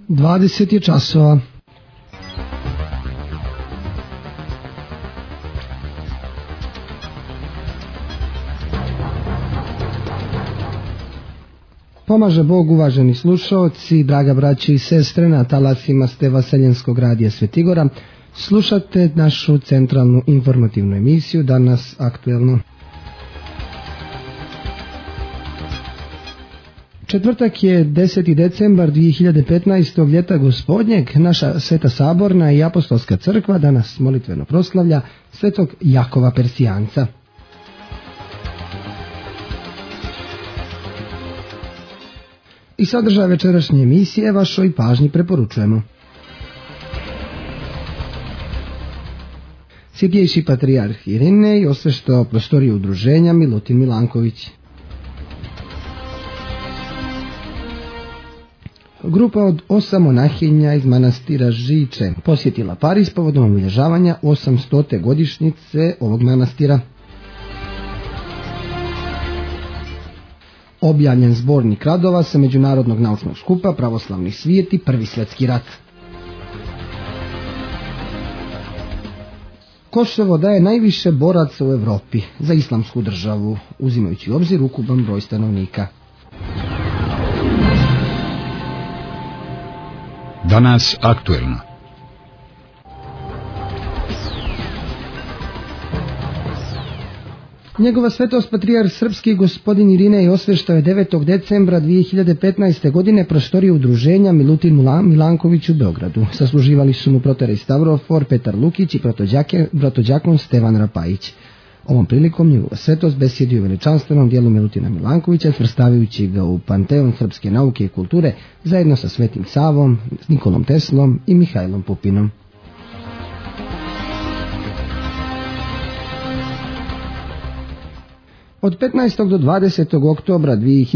20 je časova. Pomaže Bog, uvaženi slušaoci, draga braće i sestre, na talasima ste Vaseljenskog radija Svetigora. Slušate našu centralnu informativnu emisiju, danas aktuelno. Četvrtak je 10. decembar 2015. ljeta gospodnjeg. Naša Sveta Saborna i Apostolska crkva danas molitveno proslavlja Svetog Jakova Persijanca. I sadržaj večerašnje emisije vašoj pažnji preporučujemo. Svjetejši patrijarh Irinej osveštao prostoriju udruženja Milutin Milanković. Grupa od 8 monahinja iz manastira Žiče posjetila Pariz povodom obilježavanja 800. godišnjice ovog manastira. Objavljen zbornik radova sa Međunarodnog naučnog skupa Pravoslavni svijet i Prvi svjetski rat. Kosovo daje najviše boraca u Europi za islamsku državu, uzimajući u obzir ukupan broj stanovnika. Danas aktuelno. Njegova svetost patrijarh srpski gospodin Irinej osveštao je 9. decembra 2015. godine prostoriju udruženja Milutin Milanković u Beogradu. Sasluživali su mu proterej Stavrofor Petar Lukić i protođakon Stevan Rapajić. Ovom prilikom njegova svetost besjedio u veličanstvenom dijelu Milutina Milankovića, svrstavajući ga u panteon srpske nauke i kulture zajedno sa Svetim Savom, Nikolom Teslom i Mihajlom Pupinom. Od 15. do 20. oktobra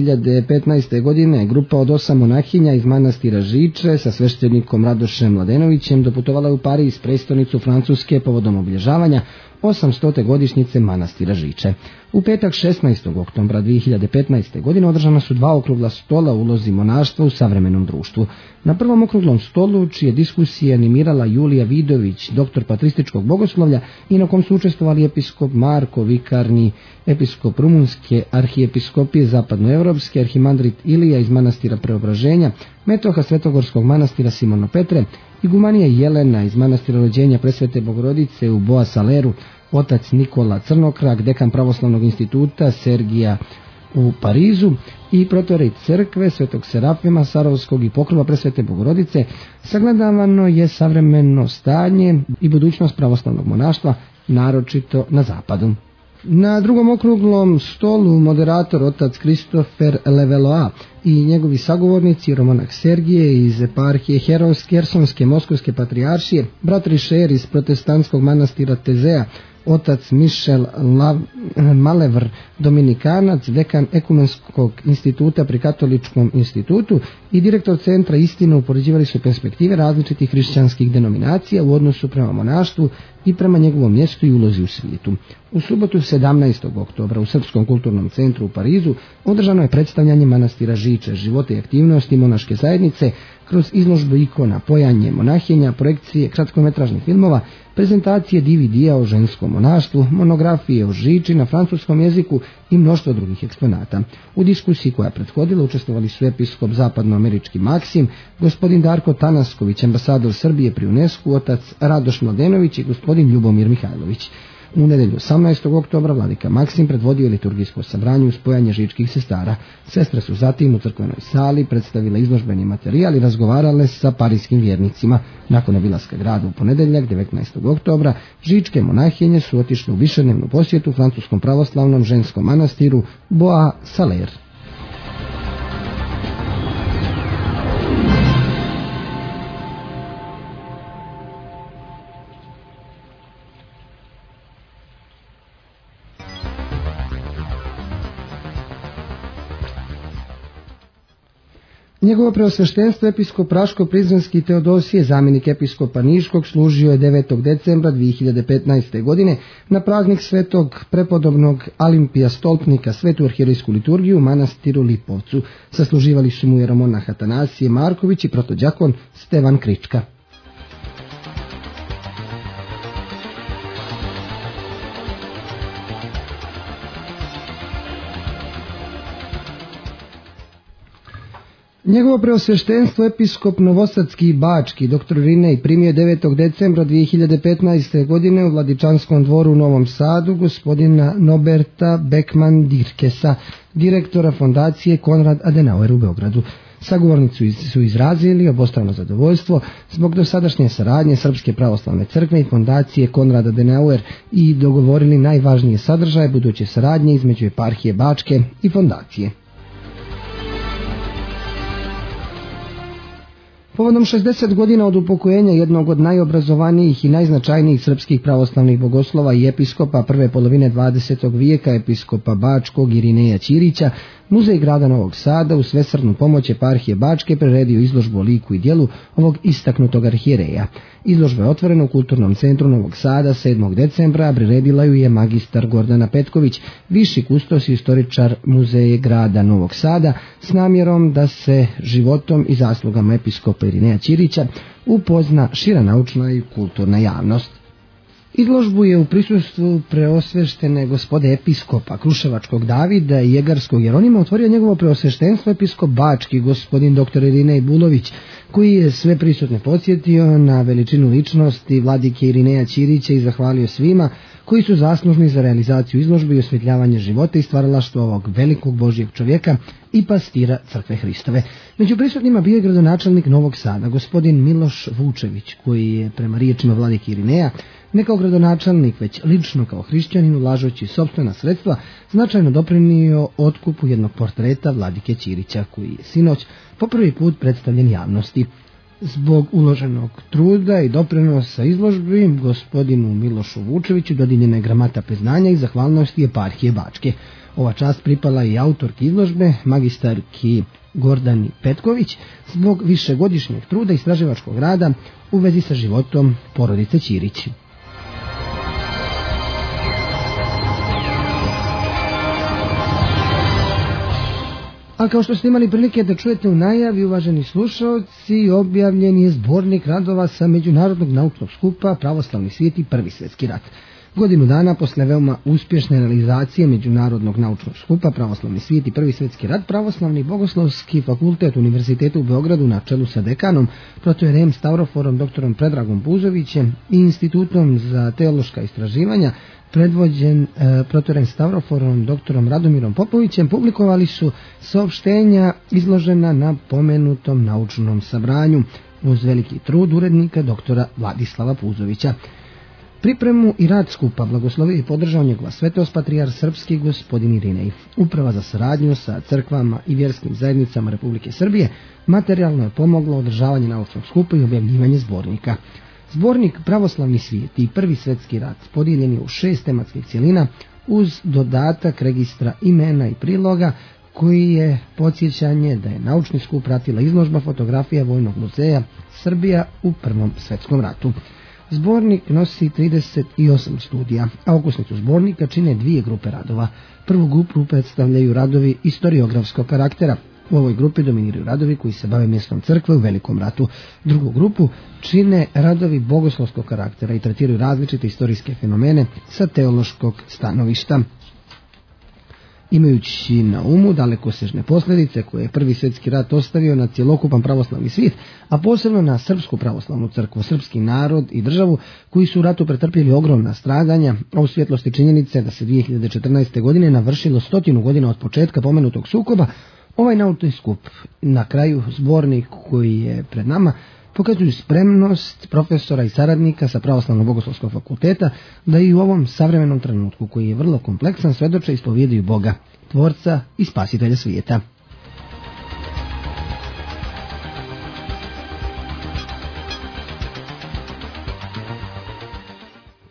2015. godine grupa od 8 monahinja iz manastira Žiče sa sveštenikom Radošem Mladenovićem doputovala je u Pariz, prestonicu Francuske, povodom obilježavanja 800. godišnjice manastira Žiče. U petak 16. oktobra 2015. godine održana su 2 okrugla stola u ulozi monaštva u savremenom društvu. Na prvom okruglom stolu, čije diskusije animirala Julija Vidović, doktor patrističkog bogoslovlja, i na kom su učestvovali episkop Marko Vikarni, episkop Rumunske arhijepiskopije zapadnoevropske, arhimandrit Ilija iz manastira Preobraženja, metoha Svetogorskog manastira Simono Petre, igumanija Jelena iz manastira Rođenja Presvete Bogorodice u Boa Saleru, otac Nikola Crnokrak, dekan Pravoslavnog instituta Sergija u Parizu i protorej crkve Svetog Serafima Sarovskog i pokrova Presvete Bogorodice. Sagledavano je savremeno stanje i budućnost pravoslavnog monaštva, naročito na zapadu. Na drugom okruglom stolu moderator otac Kristofer Leveloa i njegovi sagovornici, romonah Sergije iz eparhije Hersonske Moskovske patrijaršije, brat Rišer iz protestantskog manastira Tezea, otac Mišel Malevr, dominikanac, dekan Ekumenskog instituta pri Katoličkom institutu i direktor centra Istina, upoređivali su perspektive različitih hrišćanskih denominacija u odnosu prema monaštvu i prema njegovom mjestu i ulozi u svijetu. U subotu 17. oktobra u Srpskom kulturnom centru u Parizu održano je predstavljanje manastira Žiče, života i aktivnosti monaške zajednice kroz izložbu ikona, pojanje monahinja, projekcije kratkometražnih filmova, prezentacije DVD-a o ženskom monaštvu, monografije o Žiči na francuskom jeziku i mnoštvo drugih eksponata. U diskusiji koja je prethodila učestvovali su episkop zapadnoamerički Maksim, gospodin Darko Tanasković, ambasador Srbije pri UNESCO, otac Radoš Mladenović i gospodin Ljubomir Mihajlović. U nedelju 18. oktobra vladika Maksim predvodio liturgijsko sabranje uz spojanje žičkih sestara. Sestre su zatim u crkvenoj sali predstavile izložbeni materijal i razgovarale sa parijskim vjernicima. Nakon obilaska grada u ponedeljak 19. oktobra žičke monahinje su otišle u višednevnu posjetu francuskom pravoslavnom ženskom manastiru Boa Saler. Njegovo preosveštenstvo episkop Raško-Prizrenski Teodosije, zamjenik episkopa Niškog, služio je 9. decembra 2015. godine na praznik svetog prepodobnog Alimpija Stolpnika, svetu arhijerejsku liturgiju u manastiru Lipovcu. Sasluživali su mu jeromonah Atanasije Marković i protođakon Stevan Krička. Njegovo preosveštenstvo episkop Novosadski i Bački dr. Irinej primio je 9. decembra 2015. godine u Vladičanskom dvoru u Novom Sadu gospodina Noberta Beckman Dirkesa, direktora fondacije Konrad Adenauer u Beogradu. Sagovornici su izrazili obostrano zadovoljstvo zbog dosadašnje saradnje Srpske pravoslavne crkve i fondacije Konrad Adenauer i dogovorili najvažnije sadržaje buduće saradnje između eparhije Bačke i fondacije. Povodom 60 godina od upokojenja jednog od najobrazovanijih i najznačajnijih srpskih pravoslavnih bogoslova i episkopa prve polovine 20. vijeka, episkopa Bačkog Irineja Ćirića, Muzej grada Novog Sada u svesrdnu pomoć eparhije Bačke priredio izložbu o liku i djelu ovog istaknutog arhijereja. Izložba je otvorena u Kulturnom centru Novog Sada 7. decembra, a priredila ju je magistar Gordana Petković, viši kustos i istoričar Muzeja grada Novog Sada, s namjerom da se životom i zaslugama episkopa Irineja Ćirića upozna šira naučna i kulturna javnost. Izložbu je u prisustvu preosveštene gospode episkopa Kruševačkog Davida i Jegarskog Jeronima otvorio njegovo preosveštenstvo episkop Bački, gospodin dr. Irinej Bulović, koji je sve prisutne podsjetio na veličinu ličnosti vladike Irineja Ćirića i zahvalio svima koji su zaslužni za realizaciju izložbe i osvjetljavanje života i stvaralaštva ovog velikog Božjeg čovjeka i pastira Crkve Hristove. Među prisutnima bio je gradonačelnik Novog Sada, gospodin Miloš Vučević, koji je prema riječima vladike Irineja ne kao gradonačelnik, već lično kao hrišćanin, ulažući sopstvena sredstva, značajno doprinio otkupu jednog portreta vladike Ćirića, koji je sinoć po prvi put predstavljen javnosti. Zbog uloženog truda i doprinosa izložbi gospodinu Milošu Vučeviću dodijeljena je gramata priznanja i zahvalnosti eparhije Bačke. Ova čast pripala i autorki izložbe, magistarki Gordani Petković, zbog višegodišnjeg truda i istraživačkog rada u vezi sa životom porodice Ćirić. A kao što ste imali prilike da čujete u najavi, uvaženi slušalci, objavljen je zbornik radova sa Međunarodnog naučnog skupa Pravoslavni svijet i Prvi svjetski rat. Godinu dana posle veoma uspješne realizacije Međunarodnog naučnog skupa Pravoslavni svijet i Prvi svjetski rat, Pravoslavni bogoslovski fakultet Univerziteta u Beogradu na čelu sa dekanom, protojerejem Stavroforom dr. Predragom Puzovićem i Institutom za teološka istraživanja, predvođen protojerejem Stavroforom dr. Radomirom Popovićem, publikovali su saopštenja izložena na pomenutom naučnom sabranju uz veliki trud urednika dr. Vladislava Puzovića. Pripremu i rad skupa blagoslovio i podržao njegova svetost patrijar srpski gospodin Irinej. Uprava za saradnju sa crkvama i vjerskim zajednicama Republike Srbije materijalno je pomoglo održavanje naučnog skupa i objavljivanje zbornika. Zbornik Pravoslavni svijet i Prvi svjetski rat podijeljen je u 6 tematskih cjelina uz dodatak registra imena i priloga koji je podsjećanje da je naučni skup pratila izložba fotografija Vojnog muzeja Srbija u Prvom svjetskom ratu. Zbornik nosi 38 studija, a okosnicu zbornika čine 2 grupe radova. Prvu grupu predstavljaju radovi historiografskog karaktera. U ovoj grupi dominiraju radovi koji se bave mjestom crkve u Velikom ratu. Drugu grupu čine radovi bogoslovskog karaktera i tretiraju različite historijske fenomene sa teološkog stanovišta. Imajući na umu dalekosežne posljedice koje je Prvi svjetski rat ostavio na cjelokupan pravoslavni svijet, a posebno na Srpsku pravoslavnu crkvu, srpski narod i državu koji su u ratu pretrpjeli ogromna stradanja, a u svjetlosti činjenice da se 2014. godine navršilo 100 godina od početka pomenutog sukoba, ovaj naučni skup, na kraju zbornik koji je pred nama, pokazuju spremnost profesora i saradnika sa Pravoslavnog bogoslovskog fakulteta da i u ovom savremenom trenutku, koji je vrlo kompleksan, svjedoče i ispovijedaju Boga, Tvorca i Spasitelja svijeta.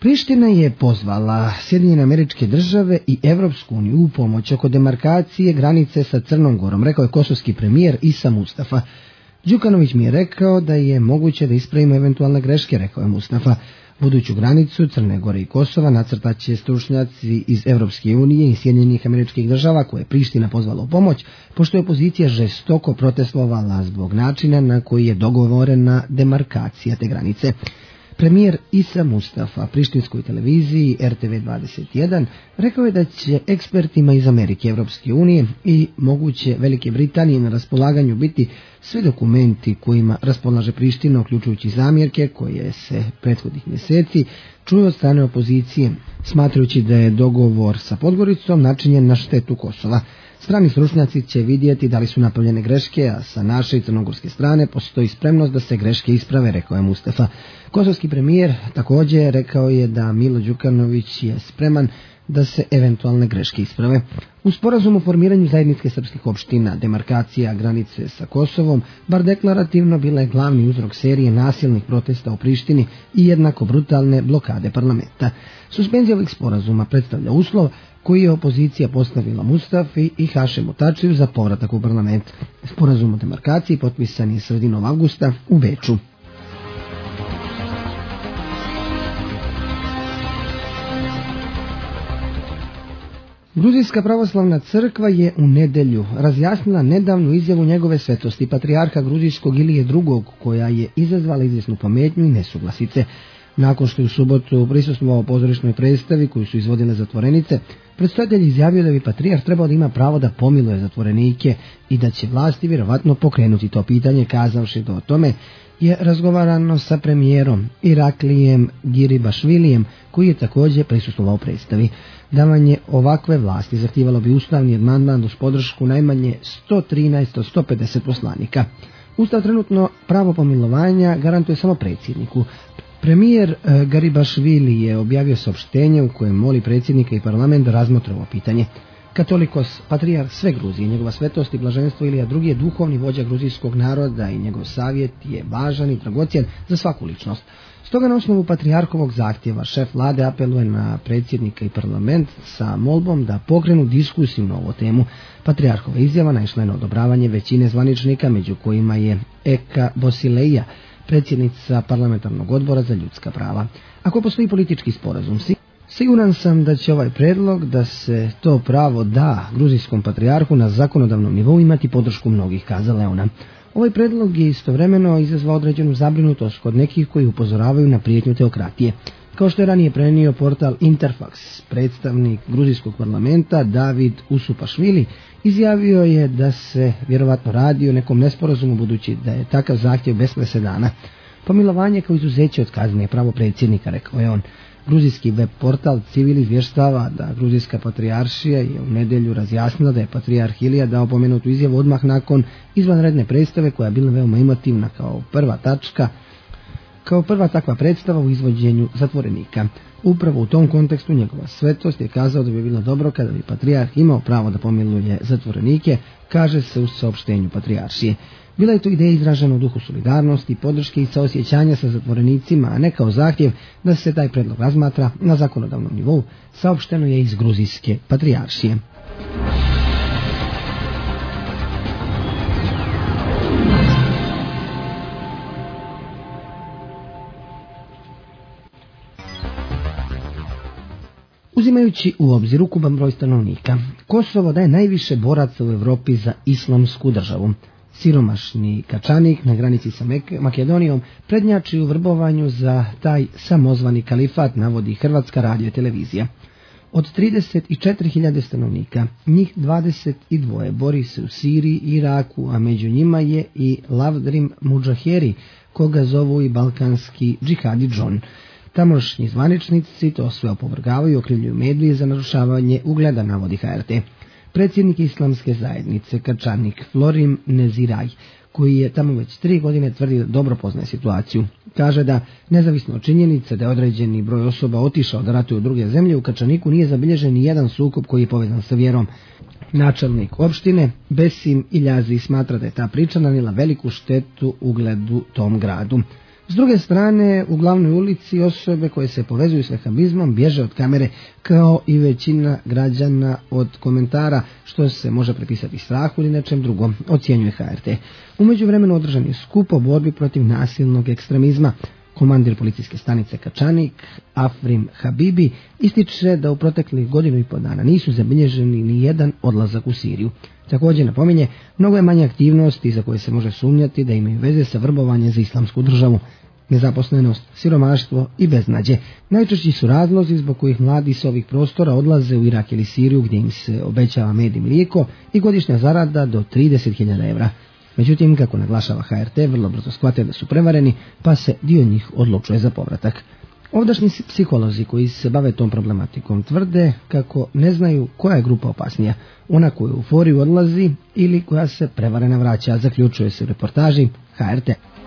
Priština je pozvala Sjedinjene Američke Države i Evropsku uniju u pomoć oko demarkacije granice sa Crnom Gorom, rekao je kosovski premijer Isa Mustafa. Đukanović mi je rekao da je moguće da ispravimo eventualne greške, rekao je Mustafa. Buduću granicu Crne Gore i Kosova nacrtat će stručnjaci iz Evropske unije i Sjedinjenih Američkih Država koje je Priština pozvala u pomoć, pošto je opozicija žestoko protestovala zbog načina na koji je dogovorena demarkacija te granice. Premijer Isa Mustafa prištinskoj televiziji RTV21 rekao je da će ekspertima iz Amerike, Evropske unije i moguće Velike Britanije na raspolaganju biti sve dokumenti kojima raspolaže Priština, uključujući zamjerke koje se prethodnih mjeseci čuju od strane opozicije, smatrajući da je dogovor sa Podgoricom načinjen na štetu Kosova. Strani stručnjaci će vidjeti da li su napravljene greške, a sa naše i crnogorske strane postoji spremnost da se greške isprave, rekao je Mustafa. Kosovski premijer također rekao je da Milo Đukanović je spreman da se eventualne greške isprave. U sporazumu o formiranju zajedničke srpskih opština, demarkacija granice sa Kosovom, bar deklarativno, bila je glavni uzrok serije nasilnih protesta u Prištini i jednako brutalne blokade parlamenta. Suspenzija ovih sporazuma predstavlja uslov koji je opozicija postavila Mustafi i Hašemu Tačiju za povratak u parlament. Sporazum o demarkaciji potpisan je sredinom avgusta u Beču. Gruzijska pravoslavna crkva je u nedjelju razjasnila nedavnu izjavu njegove svetosti patrijarha gruzijskog Ilije II, koja je izazvala izvjesnu pometnju i nesuglasice. Nakon što je u subotu prisustvovao pozorišnoj predstavi koju su izvodile zatvorenice, predstavitelj izjavio da bi patrijarh trebao da ima pravo da pomiluje zatvorenike i da će vlasti vjerovatno pokrenuti to pitanje, kazavši da o tome je razgovarano sa premijerom Iraklijem Giribašvilijem, koji je također prisustvovao predstavi. Davanje ovakve vlasti zahtijevalo bi ustavni amandman uz podršku najmanje 113 od 150 poslanika. Ustav trenutno pravo pomilovanja garantuje samo predsjedniku. Premijer Garibašvili je objavio saopštenje u kojem moli predsjednika i parlament da razmotre ovo pitanje. Katolikos, patrijarh sve Gruzije, njegova svetost i blaženstvo Ilija II je duhovni vođa gruzijskog naroda i njegov savjet je važan i dragocjen za svaku ličnost. Stoga na osnovu patrijarhovog zahtjeva šef vlade apeluje na predsjednika i parlament sa molbom da pokrenu diskusiju na ovu temu. Patrijarhova izjava naišla je na odobravanje većine zvaničnika, među kojima je Eka Bosileja, predsjednica parlamentarnog odbora za ljudska prava. Ako postoji politički sporazum, siguran sam da će ovaj predlog da se to pravo da gruzijskom patrijarhu na zakonodavnom nivou imati podršku mnogih, kazala je ona. Ovaj predlog je istovremeno izazvao određenu zabrinutost kod nekih koji upozoravaju na prijetnju teokratije. Kao što je ranije prenio portal Interfax, predstavnik gruzijskog parlamenta David Usupašvili izjavio je da se vjerovatno radi o nekom nesporazumu, budući da je takav zahtjev bez presedana. Pomilovanje kao izuzeće od kazne je pravo predsjednika, rekao je on. Gruzijski web portal Civil izvještava da gruzijska patrijaršija je u nedjelju razjasnila da je patrijarh Ilija dao pomenutu izjavu odmah nakon izvanredne predstave koja je bila veoma emotivna kao prva takva predstava u izvođenju zatvorenika. Upravo u tom kontekstu njegova svetost je kazao da bi bilo dobro kada bi patrijarh imao pravo da pomiluje zatvorenike, kaže se u saopštenju patrijaršije. Bila je to ideja izražena u duhu solidarnosti, podrške i saosjećanja sa zatvorenicima, a ne kao zahtjev da se taj predlog razmatra na zakonodavnom nivou, saopšteno je iz gruzijske patrijaršije. Uzimajući u obzir ukupan broj stanovnika, Kosovo daje najviše boraca u Europi za islamsku državu. Siromašni Kačanik na granici sa Makedonijom prednjači u vrbovanju za taj samozvani kalifat, navodi Hrvatska radiotelevizija. Od 34.000 stanovnika, njih 22 bori se u Siriji i Iraku, a među njima je i Lavdrim Mudžaheri, koga zovu i balkanski džihadi Džon. Tamošnji zvaničnici to sve opovrgavaju i okrivljuju medije za narušavanje ugleda, navodi HRT. Predsjednik islamske zajednice Kačanik Florim Neziraj, koji je tamo već 3 godine, tvrdi da dobro poznaje situaciju. Kaže da, nezavisno od činjenice da je određeni broj osoba otišao da ratuje u druge zemlje, u Kačaniku nije zabilježen ni jedan sukob koji je povezan sa vjerom. Načelnik opštine Besim Iljazi smatra da je ta priča nanijela veliku štetu ugledu tom gradu. S druge strane, u glavnoj ulici osobe koje se povezuju s vehabizmom bježe od kamere, kao i većina građana od komentara, što se može prepisati strahu ili nečem drugom, ocjenjuje HRT. U međuvremenu održan je skup o borbi protiv nasilnog ekstremizma. Komandir policijske stanice Kačanik, Afrim Habibi, ističe da u proteklih 1,5 dana nisu zabilježeni ni jedan odlazak u Siriju. Također napominje, mnogo je manje aktivnosti za koje se može sumnjati da imaju veze sa vrbovanjem za islamsku državu. Nezaposlenost, siromaštvo i beznađe najčešći su razlozi zbog kojih mladi s ovih prostora odlaze u Irak ili Siriju, gdje im se obećava med i mlijeko i godišnja zarada do 30.000 evra. Međutim, kako naglašava HRT, vrlo brzo shvate da su prevareni, pa se dio njih odlučuje za povratak. Ovdašnji psiholozi koji se bave tom problematikom tvrde kako ne znaju koja je grupa opasnija, ona koja u euforiju odlazi ili koja se prevarena vraća, zaključuje se u reportaži HRT.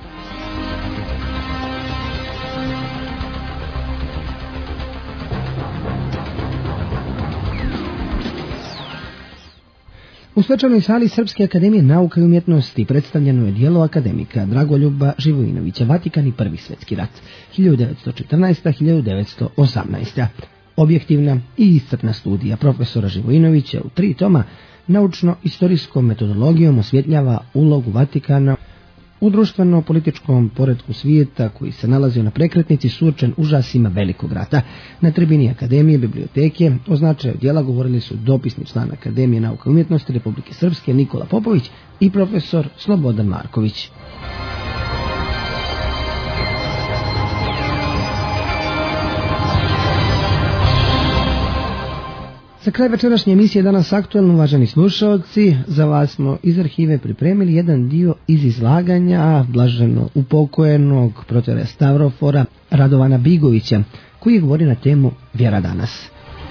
U svečanoj sali Srpske akademije nauka i umjetnosti predstavljeno je djelo akademika Dragoljuba Živojinovića, Vatikan i Prvi svjetski rat, 1914-1918. Objektivna i iscrpna studija profesora Živojinovića u 3 toma naučno-istorijskom metodologijom osvjetljava ulogu Vatikana u društveno-političkom poretku svijeta koji se nalazio na prekretnici suočen užasima velikog rata. Na tribini Akademije biblioteke o značaju djela govorili su dopisni član Akademije nauka i umjetnosti Republike Srpske Nikola Popović i profesor Slobodan Marković. Za kraj večerašnje emisije Danas aktuelno, uvaženi slušalci, za vas smo iz arhive pripremili jedan dio iz izlaganja blaženo upokojenog protere Stavrofora Radovana Bigovića, koji govori na temu Vjera danas.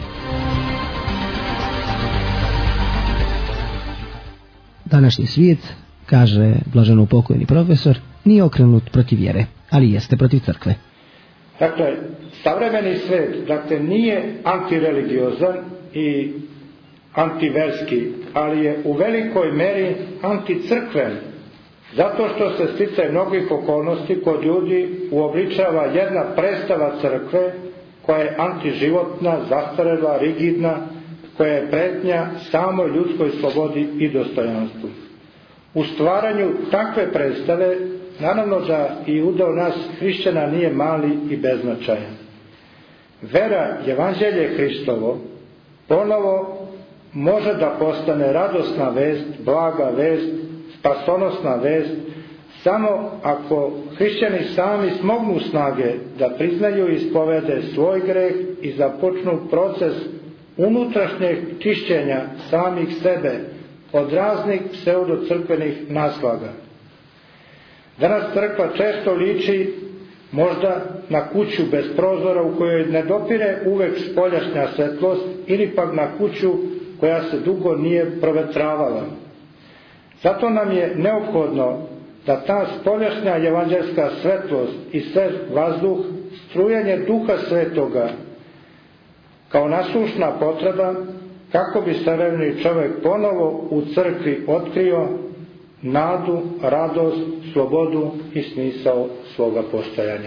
Današnji svijet, kaže blaženo upokojeni profesor, nije okrenut protiv vjere, ali jeste protiv crkve. Dakle, savremeni svijet, nije antireligiozan i antiverski, ali je u velikoj meri anticrkven, zato što se sticajem mnogih okolnosti kod ljudi uobličava jedna predstava crkve koja je antiživotna, zastarela, rigidna, koja je pretnja samoj ljudskoj slobodi i dostojanstvu. U stvaranju takve predstave, naravno da i udeo nas hrišćana nije mali i beznačajan. Vera, evanđelje Hristovo, ponovo može da postane radosna vest, blaga vest, spasonosna vest, samo ako hrišćani sami smognu snage da priznaju i ispovede svoj greh i započnu proces unutrašnjeg čišćenja samih sebe od raznih pseudocrkvenih naslaga. Danas crkva često liči možda na kuću bez prozora u kojoj ne dopire uvek spoljašnja svetlost ili pak na kuću koja se dugo nije provetravala. Zato nam je neophodno da ta spoljašnja evanđelska svetlost i svež vazduh, strujanje Duha Svetoga kao nasušna potreba kako bi savremeni čovjek ponovo u crkvi otkrio nadu, radost, slobodu i smisao svoga postojanja.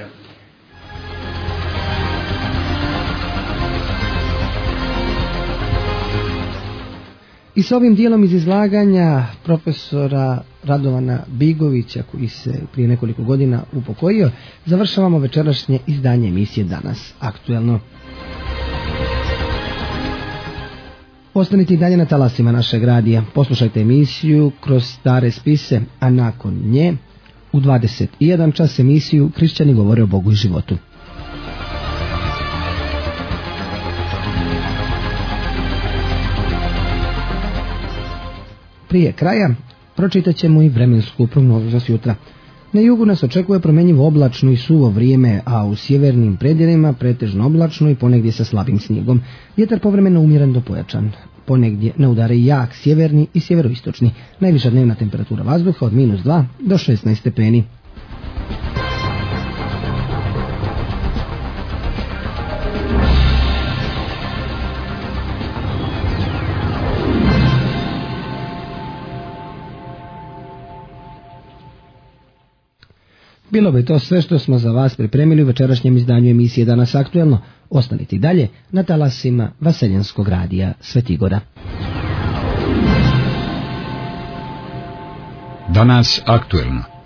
I s ovim dijelom iz izlaganja profesora Radovana Bigovića, koji se prije nekoliko godina upokojio, završavamo večerašnje izdanje emisije Danas aktuelno. Ostanite i dalje na talasima našeg radija. Poslušajte emisiju Kroz stare spise, a nakon nje u 21 čas emisiju Kršćani govore o Bogu i životu. Prije kraja pročitat ćemo i vremensku prognozu za sutra. Na jugu nas očekuje promjenjivo oblačno i suvo vrijeme, a u sjevernim predjelima pretežno oblačno i ponegdje sa slabim snijegom. Vjetar povremeno umjeren do pojačan. Ponegdje na udare jak sjeverni i sjeveroistočni. Najviša dnevna temperatura vazduha od -2 do 16 stepeni. Bilo bi to sve što smo za vas pripremili u večerašnjem izdanju emisije Danas aktuelno. Ostanite i dalje na talasima Vaseljenskog radija Svetigora. Danas aktuelno.